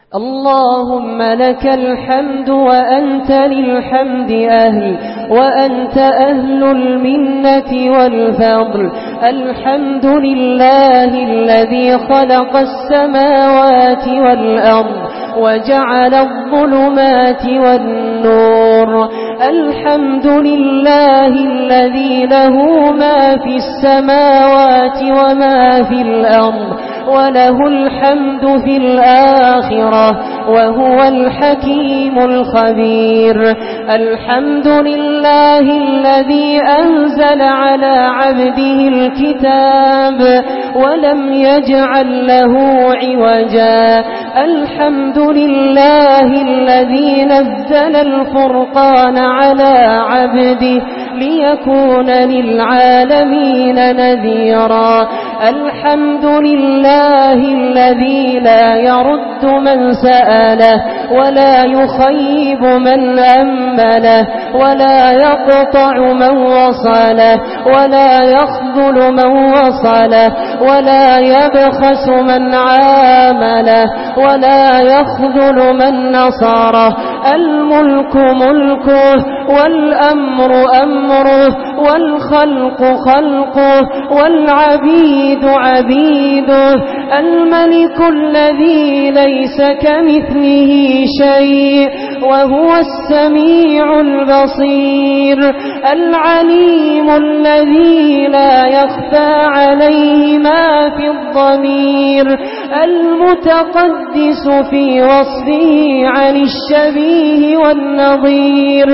اللهم لك الحمد وأنت للحمد أهل، وأنت أهل المنة والفضل. الحمد لله الذي خلق السماوات والأرض وجعل الظلمات والنور. الحمد لله الذي له ما في السماوات وما في الأرض، وله الحمد في الآخرة، وهو الحكيم الخبير. الحمد لله الذي أنزل على عبده الكتاب ولم يجعل له عوجا. الحمد لله الذي نزل الفرقان على عبده ليكون للعالمين نذيرا. الحمد لله الذي لا يرد من سأله ولا يخيب من أمله ولا يقطع من وصله ولا يخذل من وصله ولا يبخس من عامله ولا يخذل من نصره. الملك ملكه والأمر أمره والخلق خلقه والعبيد عبيده. الملك الذي ليس كمثله شيء وهو السميع البصير. العليم الذي لا يخفى عليه ما في الضمير. المتقدس في وصفه عن الشبيه والنظير.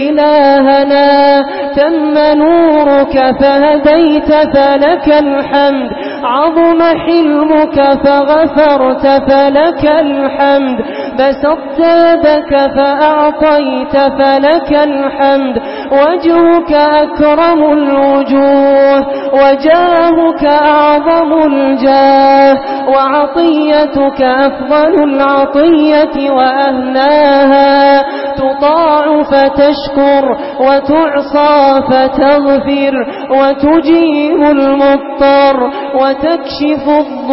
إلهنا تم نورك فهديت فلك الحمد. عظم حلمك فغفرت فلك الحمد. بسطت يدك فأعطيت فلك الحمد. وجهك أكرم الوجوه وجاهك أعظم الجاه وعطيتك أفضل العطية وأهناها. تطاع فتشكر وتعصى فتغفر وتجيب المضطر وتكشف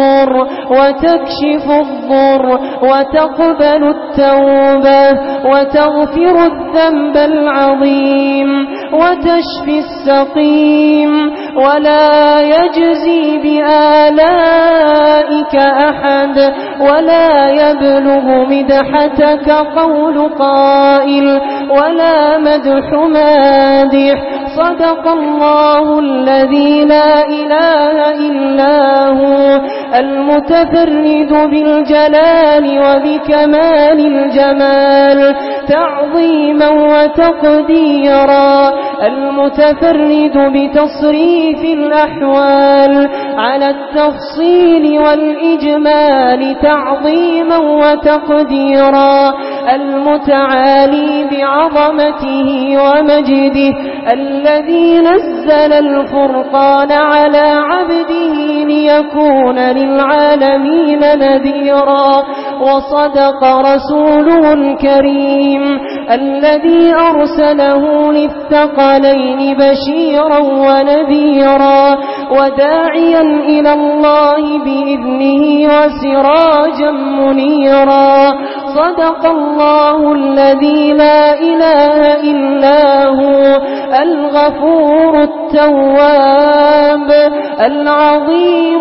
الضر وتقبل التوبة وتغفر الذنب العظيم وتشفي السقيم. ولا يجزي بآلائك أحد ولا يبلغ مدحتك قول قائل ولا مدح مادح. صدق الله الذي لا إله إلا هو المتفرد بالجلال وبكمال الجمال تعظيما وتقديرا. المتفرد بتصريف الأحوال على التفصيل والإجمال تعظيما وتقديرا. المتعالي بعظمته ومجده الذي نزل الفرقان على عبده ليكون للعالمين نذيرا. وصدق رسوله الكريم الذي أرسله للثقلين بشيرا ونذيرا وداعيا إلى الله بإذنه وسراجا منيرا. صدق الله الذي لا إله إلا هو الغفور التواب العظيم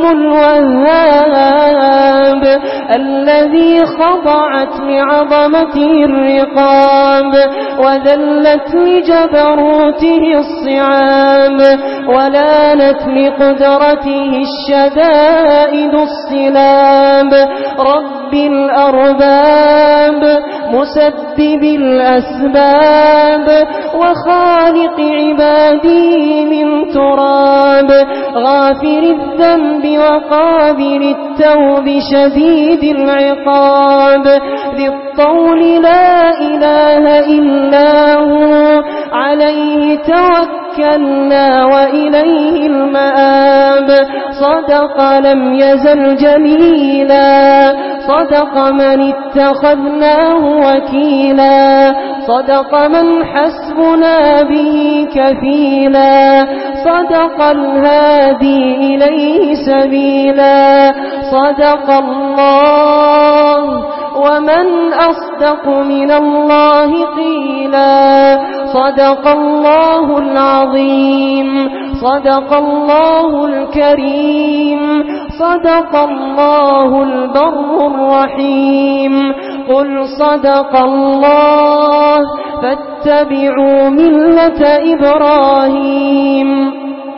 الوهاب الذي خضعت لعظمته الرقاب وذلت لجبروته الصعاب ولانت لقدرته الشدائد الصلاب. رب الأرباب مسبب الأسباب وخالق عبادي من تراب. غافر الذنب وقابل التوب شديد العقاب. ذي الطول لا إله إلا هو عليه توكلنا وإليه المآب. صدق لم يزل جليلا صدق من اتخذناه وكيلا صدق من حسبنا به كفيلا صدق الهادي إليه سبيلا. صدق الله وما أصدق من الله قيلا. صدق الله العظيم. صدق الله الكريم. صدق الله البر الرحيم. قل صدق الله فاتبعوا ملة إبراهيم.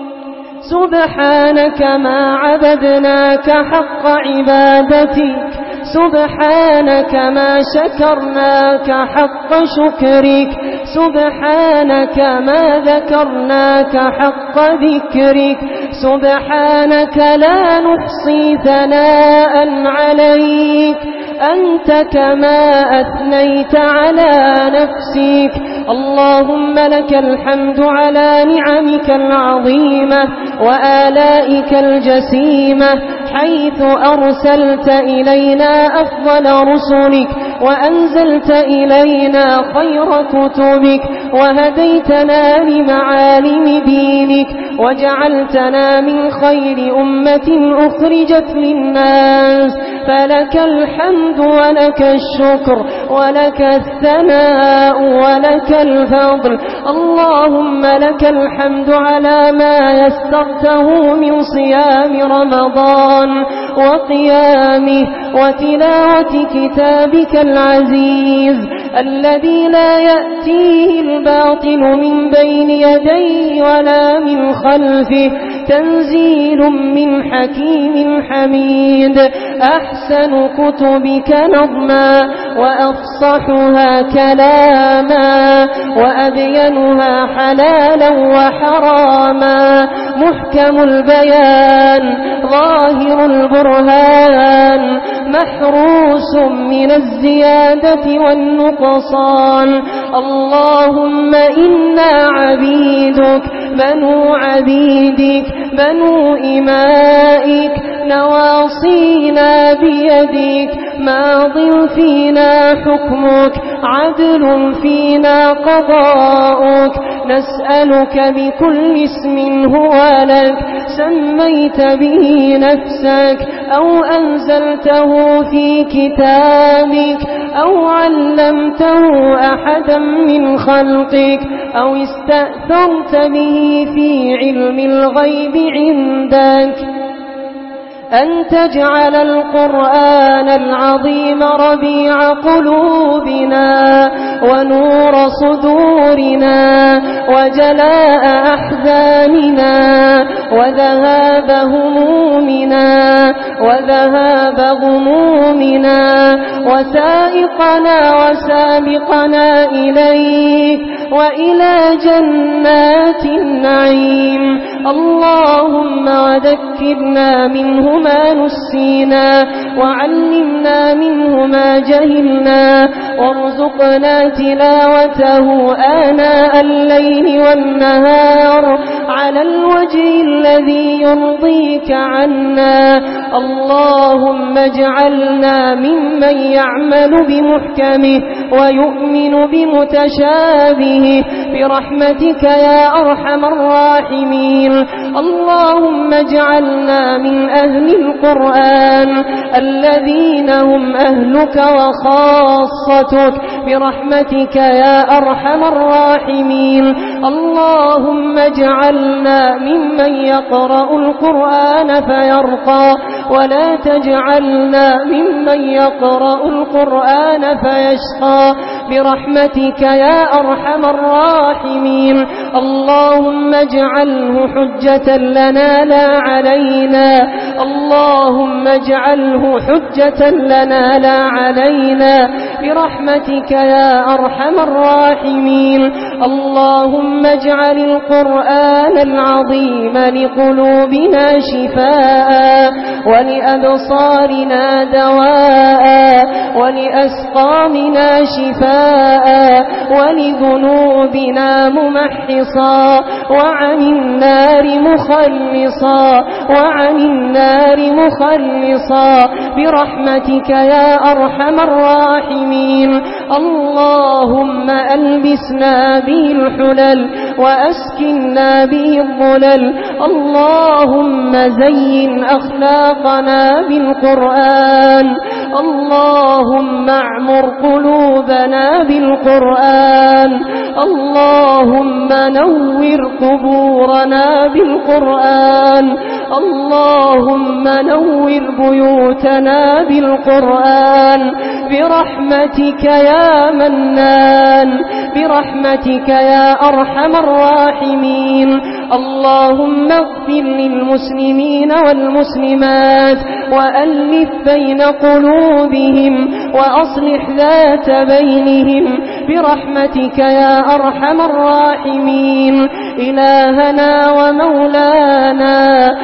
سبحانك ما عبدناك حق عبادتك، سبحانك ما شكرناك حق شكرك، سبحانك ما ذكرناك حق ذكرك، سبحانك لا نحصي ثناء عليك أنت كما أثنيت على نفسك. اللهم لك الحمد على نعمك العظيمة وآلائك الجسيمة، حيث أرسلت إلينا أفضل رسلك، وأنزلت إلينا خير كتبك، وهديتنا لمعالم دينك، وجعلتنا من خير أمة أخرجت للناس. فلك الحمد ولك الشكر ولك الثناء ولك الفضل. اللهم لك الحمد على ما يسرته من صيام رمضان وقيامه وتلاوة كتابك العزيز الذي لا يأتيه الباطل من بين يديه ولا من خلفه، تنزيل من حكيم حميد. أحسن كتبك نظما وأفصحها كلاما وأبينها حلالا وحراما، محكم البيان ظاهر البرهان، محروس من الزيادة والنقصان. اللهم إنا عبيدك بنو عبيدك بنو إمائك، نواصينا بيدك، ماض فينا حكمك، عدل فينا قضاؤك. نسألك بكل اسم هو لك سميت به نفسك أو أنزلته في كتابك أو علمته أحدا من خلقك أو استأثرت به في علم الغيب عندك، أن تجعل القرآن العظيم ربيع قلوبنا ونور صدورنا وجلاء أحزاننا وذهاب همومنا وذهاب غمومنا، وسائقنا وسابقنا إليك وإلى جنات النعيم. اللهم وذكرنا منه ما نسينا وعلمنا منه ما جهلنا، وارزقنا تلاوته آناء الليل والنهار على الوجه الذي يرضيك عنا. اللهم اجعلنا ممن يعمل بمحكمه ويؤمن بمتشابهه برحمتك يا أرحم الراحمين. اللهم اجعلنا من أهل القرآن الذين هم أهلك وخاصتك برحمتك يا أرحم الراحمين. اللهم اجعلنا ممن يقرأ القرآن فيرقى، ولا تجعلنا ممن يقرأ القرآن فيشقى برحمتك يا أرحم الراحمين. اللهم اجعله حجة لنا لا علينا، اللهم اجعله حجة لنا لا علينا برحمتك يا أرحم الراحمين. اللهم اجعل القرآن العظيم لقلوبنا شفاء ولأبصارنا دواء ولأسقامنا شفاء ولذنوبنا ممحصا وعن النار مخلصا وعن النار مخلصا برحمتك يا أرحم الراحمين. اللهم ألبسنا به الحلل وأسكننا به الظلل. اللهم زين أخلاقنا بالقرآن، اللهم اعمر قلوبنا بالقرآن، اللهم نور قبورنا بالقرآن، اللهم نور بيوتنا بالقرآن، برحمتك يا منان، برحمتك يا أرحم الراحمين. اللهم اغفر للمسلمين والمسلمات وألف بين قلوبهم وأصلح ذات بينهم برحمتك يا أرحم الراحمين. إلهنا ومولانا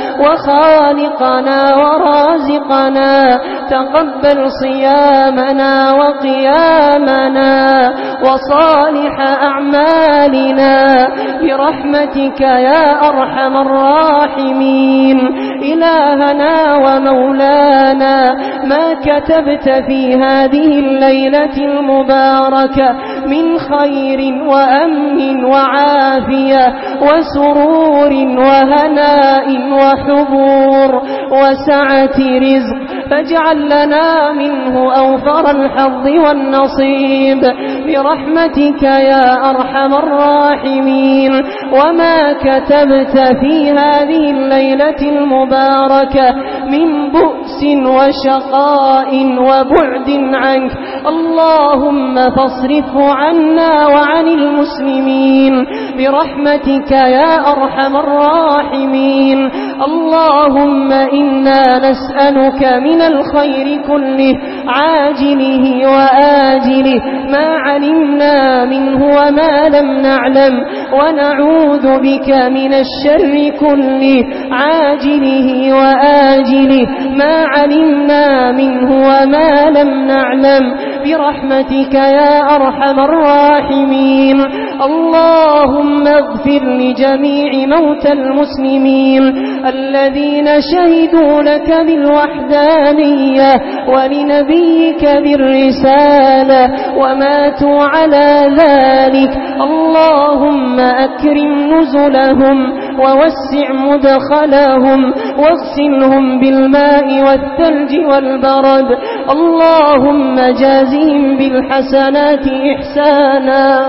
وخالقنا ورازقنا، تقبل صيامنا وقيامنا وصالح أعمالنا برحمتك يا أرحم الراحمين. إلهنا ومولانا، ما كتبت في هذه الليلة المباركة من خير وأمن وعافية وسرور وهناء وحبور وسعة رزق، فاجعل لنا منه أوفر الحظ والنصيب برحمتك يا أرحم الراحمين. وما كتبت في هذه الليلة المباركة من بؤس وشقاء وبعد عنك، اللهم فاصرفه عنا وعن المسلمين برحمتك يا أرحم الراحمين. اللهم إنا نسألك من الخير كله عاجله وآجله ما علمنا منه وما لم نعلم، ونعوذ بك من الشر كله عاجله وآجله ما علمنا منه وما لم نعلم برحمتك يا أرحم الراحمين. اللهم اغفر لجميع موتى المسلمين الذين شهدوا لك بالوحدانية ولنبيك بالرسالة وماتوا على ذلك. اللهم أكرم نزلهم ووسع مدخلهم واغسلهم بالماء والثلج والبرد. اللهم جازهم بالحسنات إحسانا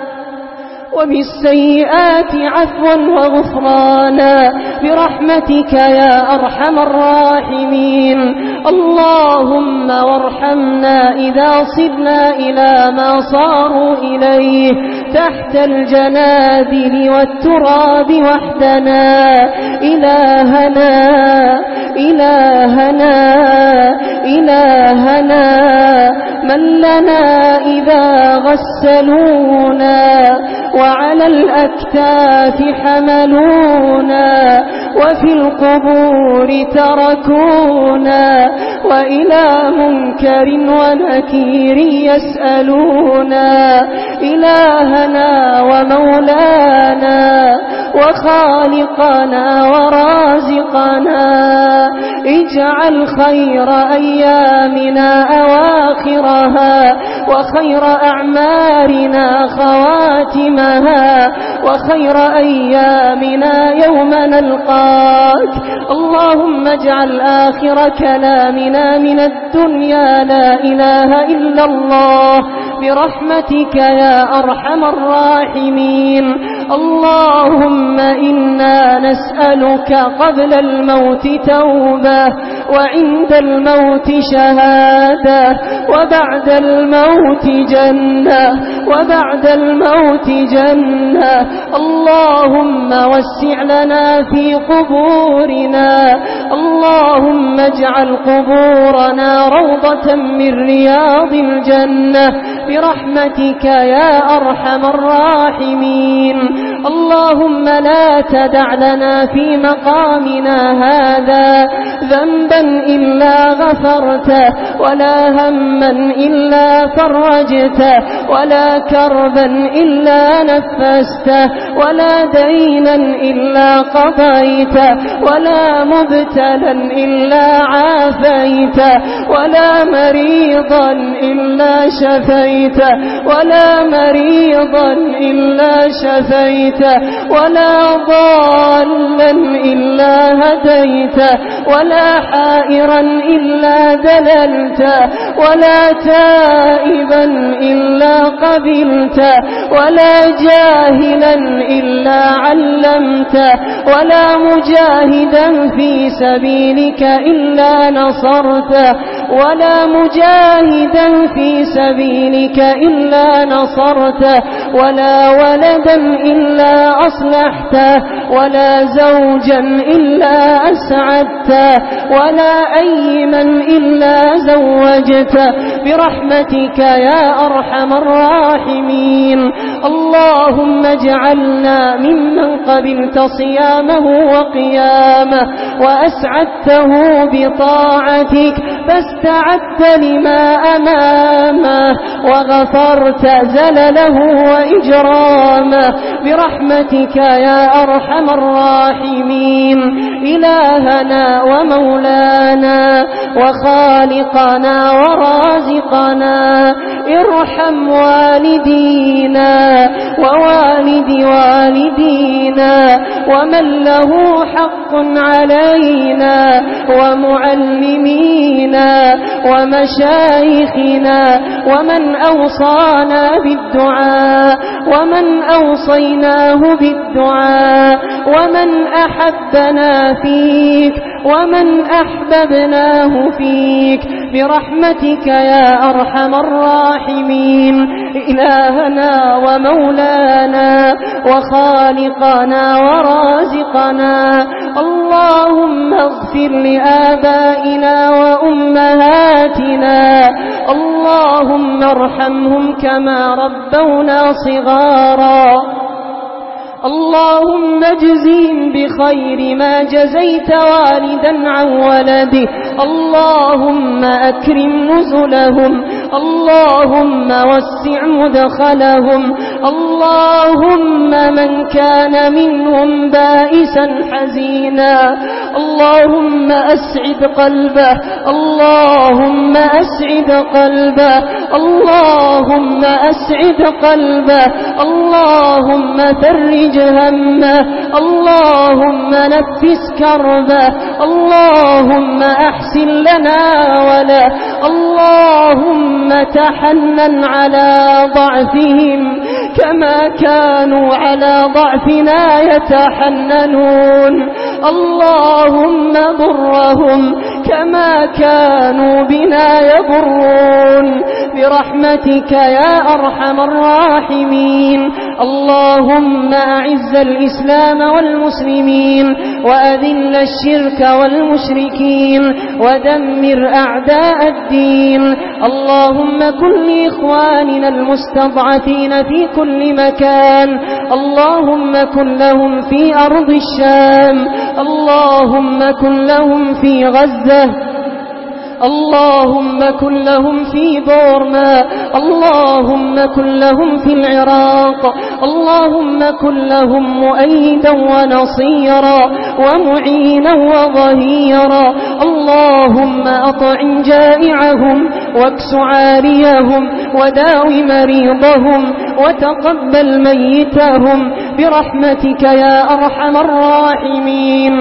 وبالسيئات عفوا وغفرانا برحمتك يا أرحم الراحمين. اللهم وارحمنا إذا صرنا إلى ما صاروا إليه تحت الجنادل والتراب وحدنا. إلهنا إلهنا إلهنا، من لنا إذا غسلونا وعلى الأكتاف حملونا وفي القبور تركونا وإلى منكر ونكير يسألونا. إلهنا ومولانا وخالقنا ورازقنا، اجعل خير أيامنا أواخرها وخير أعمارنا خواتمها وخير أيامنا يوم نلقاك. اللهم اجعل آخر كلامنا من الدنيا لا إله إلا الله برحمتك يا أرحم الراحمين. اللهم إنا نسألك قبل الموت توبة وعند الموت شهادة وبعد الموت جنة وبعد الموت جنة. اللهم وسع لنا في قبورنا، اللهم اجعل قبورنا روضة من رياض الجنة برحمتك يا أرحم الراحمين. اللهم لا تدع لنا في مقامنا هذا ذنبا إلا غفرته ولا هما إلا فرجته ولا كربا إلا نفسته ولا دينا إلا قضيته ولا مبتلا إلا عافيته ولا مريضا إلا شفيته ولا مريضا إلا شفيته ولا ضالا إلا هديته ولا ولا حائرا إلا دللته ولا تائبا إلا قبلته ولا جاهلا إلا علمته ولا مجاهدا في سبيلك إلا نصرته ولا مجاهدا في سبيلك إلا نصرته ولا ولدا إلا أصلحته ولا زوجا إلا أسعدته ولا أيما إلا زوجته برحمتك يا أرحم الراحمين. اللهم اجعلنا ممن قبلت صيامه وقيامه وأسعدته بطاعتك فاستعدت لما أمامه وغفرت زلله وإجرامه برحمتك يا أرحم الراحمين. إلهنا ومولانا وخالقنا ورازقنا ارحم والدينا ووالد والدينا ومن له حق علينا ومعلمينا ومشايخنا ومن أوصانا بالدعاء ومن أوصيناه بالدعاء ومن أحبنا فيك ومن أحببناه فيك برحمتك يا أرحم الراحمين. إلهنا ومولانا وخالقنا ورازقنا اللهم اغفر لآبائنا وأمهاتنا اللهم ارحمهم كما ربونا صغارا اللهم اجزهم بخير ما جزيت والدا عن ولده اللهم أكرم نزلهم اللهم وسع مدخلهم اللهم من كان منهم بائسا حزينا اللهم أسعد قلبه اللهم أسعد قلبه اللهم أسعد قلبه اللهم فرج همه اللهم نفس كربه اللهم أحسن لنا وله اللهم تحنن على ضعفهم كما كانوا على ضعفنا يتحننون اللهم ضرهم كما كانوا بنا يضرون برحمتك يا أرحم الراحمين. اللهم أعز الإسلام والمسلمين وأذل الشرك والمشركين ودمر أعداء الدين. اللهم كن لإخواننا المستضعفين في كل مكان اللهم كن لهم في أرض الشام اللهم كن لهم في غزة اللهم كن لهم في بورما اللهم كن لهم في العراق اللهم كن لهم مؤيدا ونصيرا ومعينا وظهيرا اللهم أطعم جائعهم واكس عاريهم وداو مريضهم وتقبل ميتهم برحمتك يا أرحم الراحمين.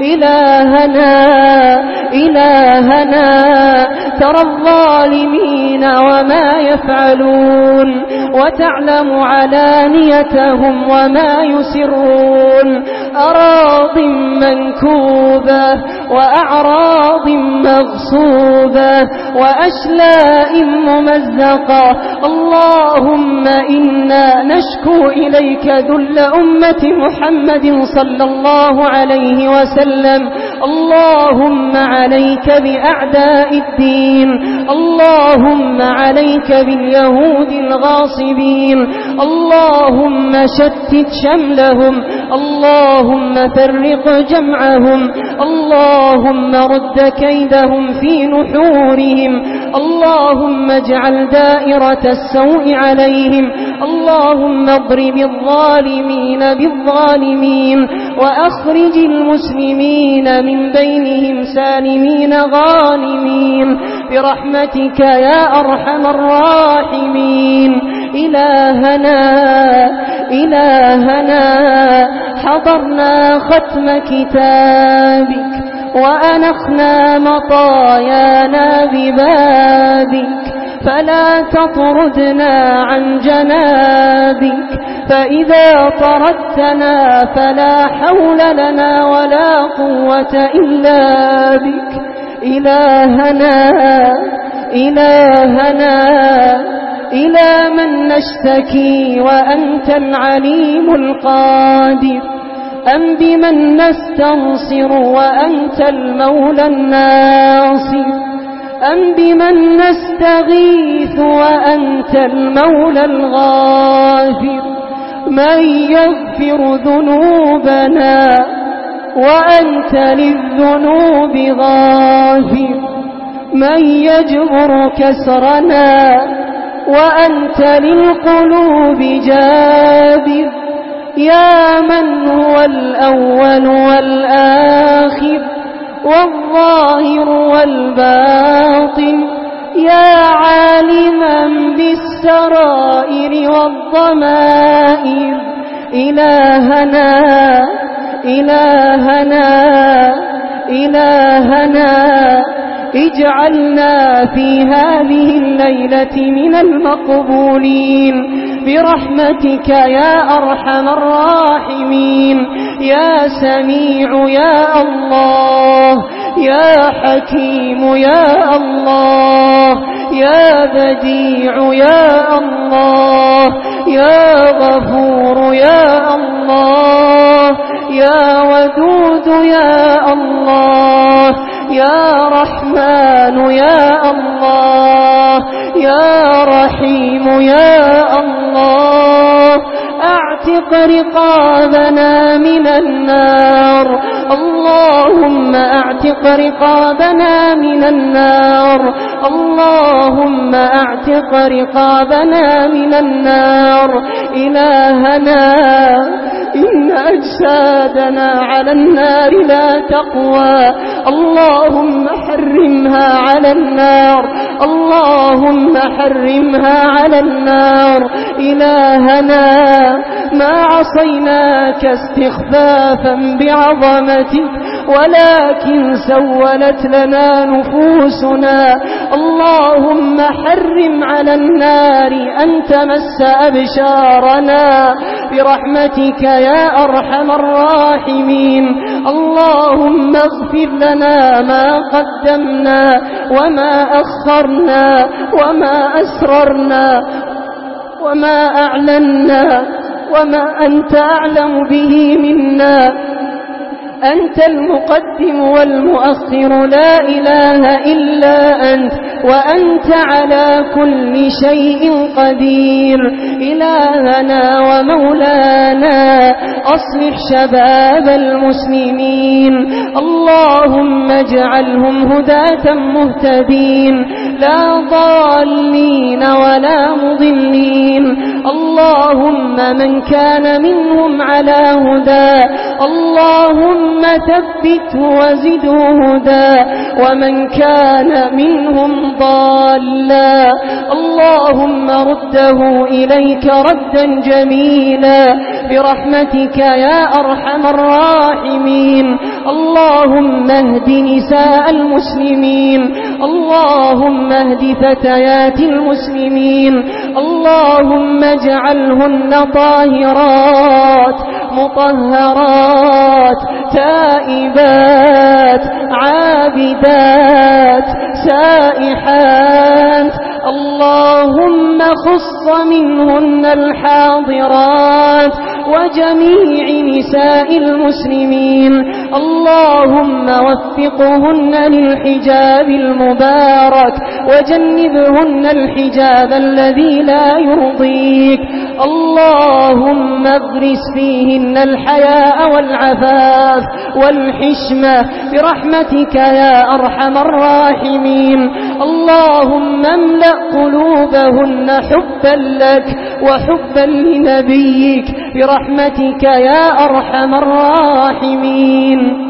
إلهنا ترى الظالمين وما يفعلون وتعلم علانيتهم وما يسرون أراض منكوبة وأعراض مغصوبة وأشلاء ممزقة اللهم إنا نشكو إليك ذل أمة محمد صلى الله عليه وسلم اللهم عليك بأعداء الدين اللهم عليك باليهود الغاصبين اللهم شتت شملهم اللهم فرق جمعهم اللهم رد كيدهم في نحورهم اللهم اجعل دائرة السوء عليهم اللهم اضرب الظالمين بالظالمين وأخرج المسلمين من بينهم سالمين غانمين برحمتك يا أرحم الراحمين. إلهنا حضرنا ختم كتابك وأنخنا مطايانا ببابك فلا تطردنا عن جنابك فإذا طردتنا فلا حول لنا ولا قوة إلا بك إلهنا إلى من نشتكي وأنت العليم القادر أم بمن نستنصر وأنت المولى الناصر أم بمن نستغيث وأنت المولى الغافر من يغفر ذنوبنا وأنت للذنوب غافر من يجبر كسرنا وأنت للقلوب جابر يا من هو الأول والآخر والظاهر والباطن يا عالما بالسرائر والضمائر إلهنا اجعلنا في هذه الليلة من المقبولين برحمتك يا أرحم الراحمين يا سميع يا الله يا حكيم يا الله يا بديع يا الله يا غفور يا الله يا ودود يا الله يا رحمن يا الله يا رحيم يا الله اعتق رقابنا من النار اللهم اعتق رقابنا من النار اللهم اعتق رقابنا من النار إلهنا إن أجسادنا على النار لا تقوى اللهم حرمها على النار اللهم حرمها على النار إلهنا ما عصيناك استخفافا بعظمتك ولكن سولت لنا نفوسنا اللهم حرم على النار أن تمس أبشارنا برحمتك يا أرحم الراحمين اللهم اغفر لنا ما قدمنا وما أخرنا وما أسررنا وما أعلنا وما أنت أعلم به منا أنت المقدم والمؤخر لا إله إلا أنت وأنت على كل شيء قدير إلهنا ومولانا أصلح شباب المسلمين اللهم اجعلهم هداة مهتدين لا ضالين ولا مضلين اللهم من كان منهم على هدى اللهم ثبته وزده هدى ومن كان منهم ضالا اللهم رده إليك ردا جميلا برحمتك يا أرحم الراحمين اللهم اهد نساء المسلمين اللهم اهد فتيات المسلمين اللهم اجعلهن طاهرات مطهرات تائبات عابدات سائحات اللهم خص منهن الحاضرات وجميع نساء المسلمين اللهم وفقهن للحجاب المبارك وجنبهن الحجاب الذي لا يرضيك اللهم اغرس فيهن الحياء والعفاف والحشمة برحمتك يا أرحم الراحمين اللهم املأ قلوبهن حبا لك وحبا لنبيك برحمتك يا أرحم الراحمين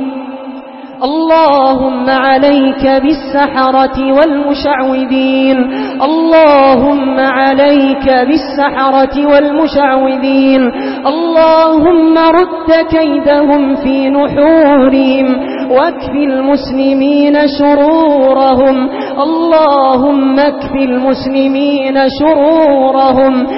اللهم عليك بالسحرة والمشعوذين اللهم عليك بالسحرة والمشعوذين اللهم رد كيدهم في نحورهم واكف المسلمين شرورهم. اللهم اكف المسلمين شرورهم.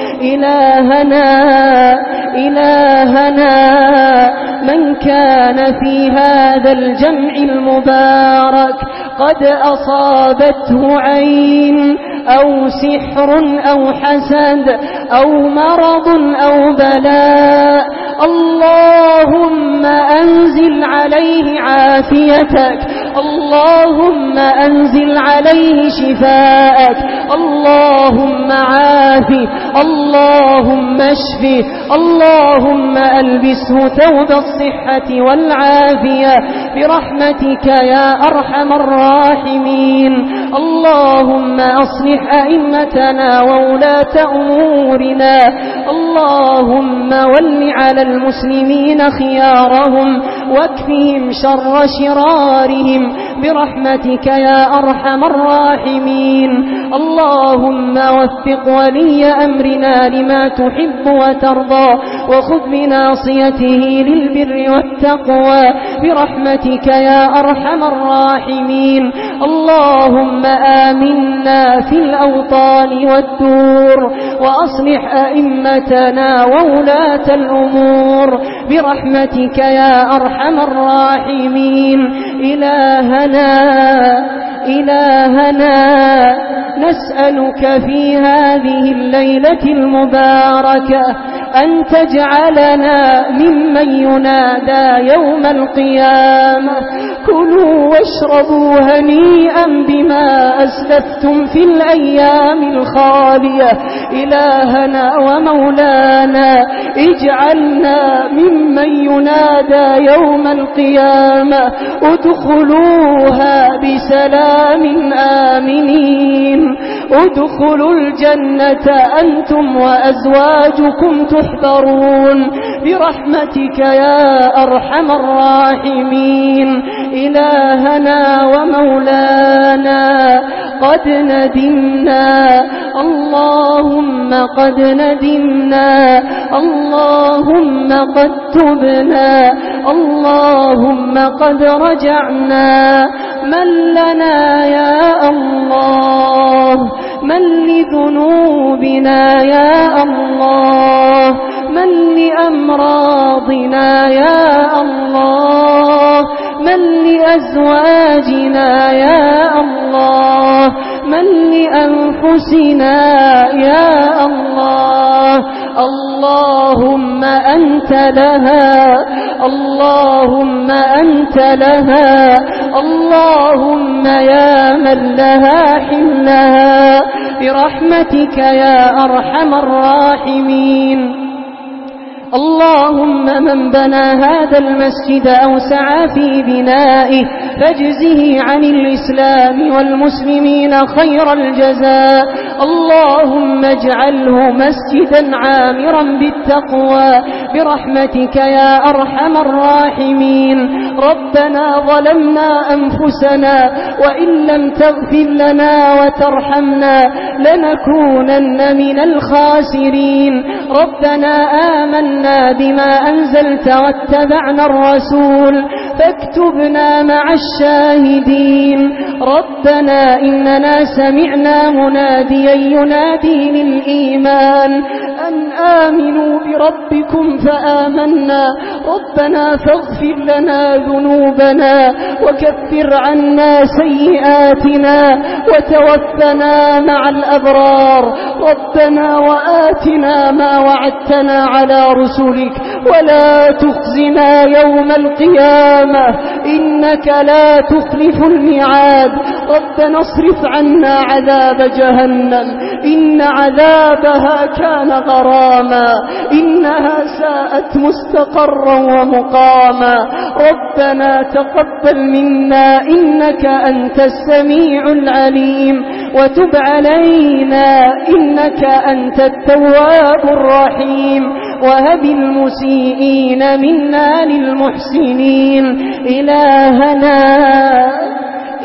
إلهنا من كان في هذا الجمع المبارك قد أصابته عين أو سحر أو حسد أو مرض أو بلاء، اللهم أنزل عليه عافيتك، اللهم أنزل عليه شفاءك، اللهم عافي، اللهم اشفي، اللهم ألبسه ثوب الصحة والعافية برحمتك يا أرحم الراحمين. اللهم أصلح أئمتنا وولاة أمورنا، اللهم ول على المسلمين خيارهم واكفهم شر شرارهم برحمتك يا أرحم الراحمين. اللهم وفق ولي أمرنا لما تحب وترضى وخذ بناصيته للبر والتقوى برحمتك يا أرحم الراحمين. اللهم آمنا في الأوطان والدور وأصلح أئمتنا وولاة الأمور برحمتك يا أرحم الراحمين. إلهنا نسألك في هذه الليلة المباركة أن تجعلنا ممن ينادى يوم القيامة كلوا واشربوا هنيئا بما أسلفتم في الأيام الخالية. إلهنا ومولانا اجعلنا ممن ينادى يوم القيامة ادخلوها بسلام آمنين، ادخلوا الجنة أنتم وأزواجكم تحبرون برحمتك يا أرحم الراحمين. إلهنا ومولانا قد ندمنا، اللهم قد ندمنا، اللهم قد تبنا، اللهم قد رجعنا. من لنا يا الله؟ من لذنوبنا يا الله؟ من لأمراضنا يا الله؟ من لأزواجنا يا الله؟ من لأنفسنا يا الله؟ اللهم أنت لها، اللهم أنت لها، اللهم يا من لها حملها برحمتك يا أرحم الراحمين. اللهم من بنى هذا المسجد أو سعى في بنائه فاجزه عن الإسلام والمسلمين خير الجزاء. اللهم اجعله مسجدا عامرا بالتقوى برحمتك يا أرحم الراحمين. ربنا ظلمنا أنفسنا وإن لم تغفر لنا وترحمنا لنكونن من الخاسرين. ربنا آمنا بما أنزلت واتبعنا الرسول فاكتبنا مع الشاهدين. ربنا إننا سمعنا مناديا ينادي للإيمان أن آمنوا بربكم فآمنا. ربنا فاغفر لنا ذنوبنا وكفر عنا سيئاتنا وتوفنا مع الأبرار. ربنا وآتنا ما وعدتنا على رسلك ولا تخزنا يوم القيامة إنك لا تخلف الميعاد. ربنا اصرف عنا عذاب جهنم إن عذابها كان غراما إنها ساءت مستقرا ومقاما. ربنا تقبل منا إنك أنت السميع العليم وتب علينا إنك أنت التواب الرحيم وهب المسيئين منا للمحسنين.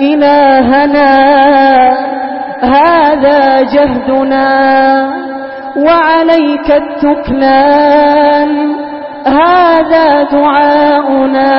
إلهنا هذا جهدنا وعليك التكلان. هذا دعاؤنا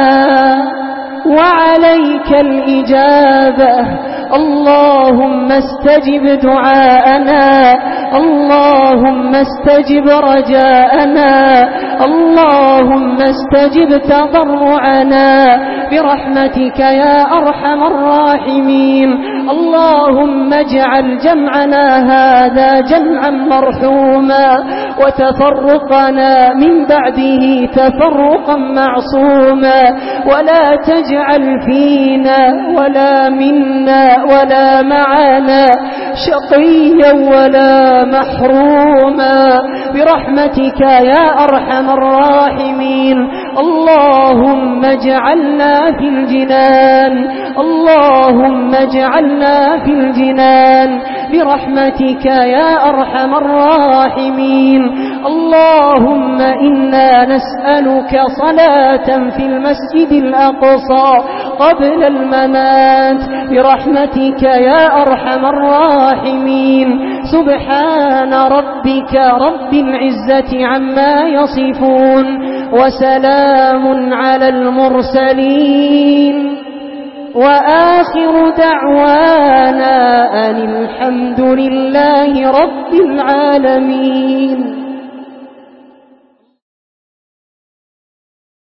وعليك الإجابة. اللهم استجب دعاءنا، اللهم استجب رجاءنا، اللهم استجب تضرعنا برحمتك يا أرحم الراحمين. اللهم اجعل جمعنا هذا جمعا مرحوما، وتفرقنا من بعده تفرقا معصوما، ولا تجعل فينا ولا منا ولا معنا شقيا ولا محروما برحمتك يا أرحم الراحمين. اللهم اجعلنا في الجنان، اللهم اجعلنا في الجنان برحمتك يا أرحم الراحمين. اللهم إنا نسألك صلاة في المسجد الأقصى قبل الممات برحمتك يا أرحم الراحمين. سبحان ربك رب العزة عما يصفون، وسلام على المرسلين، وآخر دعوانا أن الحمد لله رب العالمين.